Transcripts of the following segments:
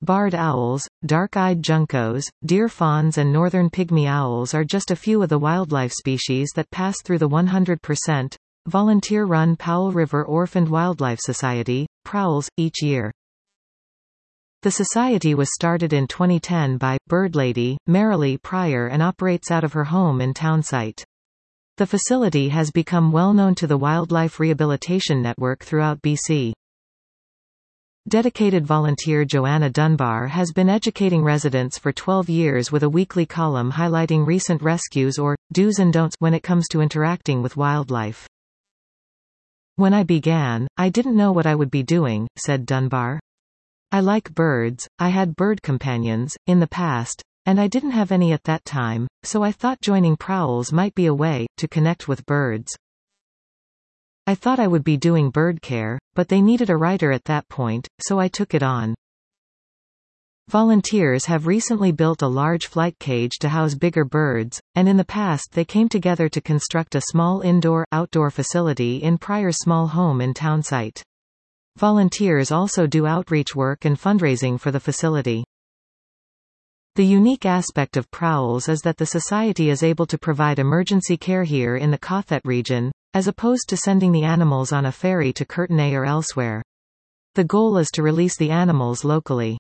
Barred owls, dark-eyed juncos, deer fawns and northern pygmy owls are just a few of the wildlife species that pass through the 100% volunteer-run Powell River Orphaned Wildlife Society, PROWLS, each year. The society was started in 2010 by Birdlady, Marilee Pryor and operates out of her home in Townsite. The facility has become well known to the Wildlife Rehabilitation Network throughout BC. Dedicated volunteer Joanna Dunbar has been educating residents for 12 years with a weekly column highlighting recent rescues or do's and don'ts when it comes to interacting with wildlife. "When I began, I didn't know what I would be doing," said Dunbar. "I like birds, I had bird companions, in the past, and I didn't have any at that time, so I thought joining PROWLS might be a way to connect with birds. I thought I would be doing bird care, but they needed a writer at that point, so I took it on." Volunteers have recently built a large flight cage to house bigger birds, and in the past they came together to construct a small indoor-outdoor facility in Pryor's small home in Townsite. Volunteers also do outreach work and fundraising for the facility. The unique aspect of PROWLS is that the society is able to provide emergency care here in the Cothet region, as opposed to sending the animals on a ferry to Courtenay or elsewhere. The goal is to release the animals locally.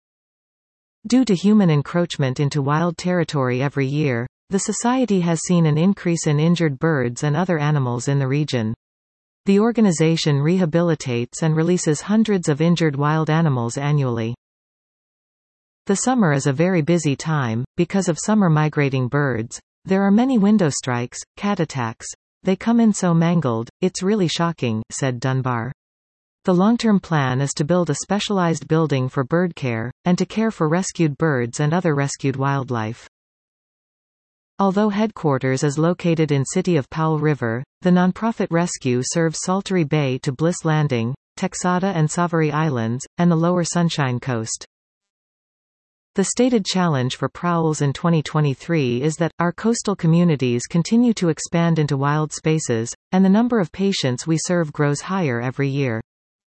Due to human encroachment into wild territory every year, the society has seen an increase in injured birds and other animals in the region. The organization rehabilitates and releases hundreds of injured wild animals annually. The summer is a very busy time, because of summer migrating birds. There are many window strikes, cat attacks. They come in so mangled, it's really shocking, said Dunbar. The long-term plan is to build a specialized building for bird care, and to care for rescued birds and other rescued wildlife. Although headquarters is located in City of Powell River, the nonprofit rescue serves Saltery Bay to Bliss Landing, Texada and Savary Islands, and the Lower Sunshine Coast. The stated challenge for PROWLS in 2023 is that, our coastal communities continue to expand into wild spaces, and the number of patients we serve grows higher every year.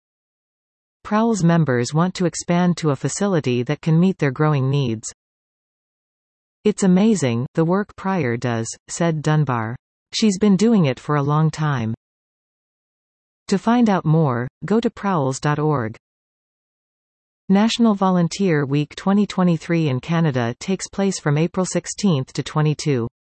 PROWLS members want to expand to a facility that can meet their growing needs. "It's amazing, the work Pryor does," said Dunbar. "She's been doing it for a long time." To find out more, go to prowls.org. National Volunteer Week 2023 in Canada takes place from April 16 to 22.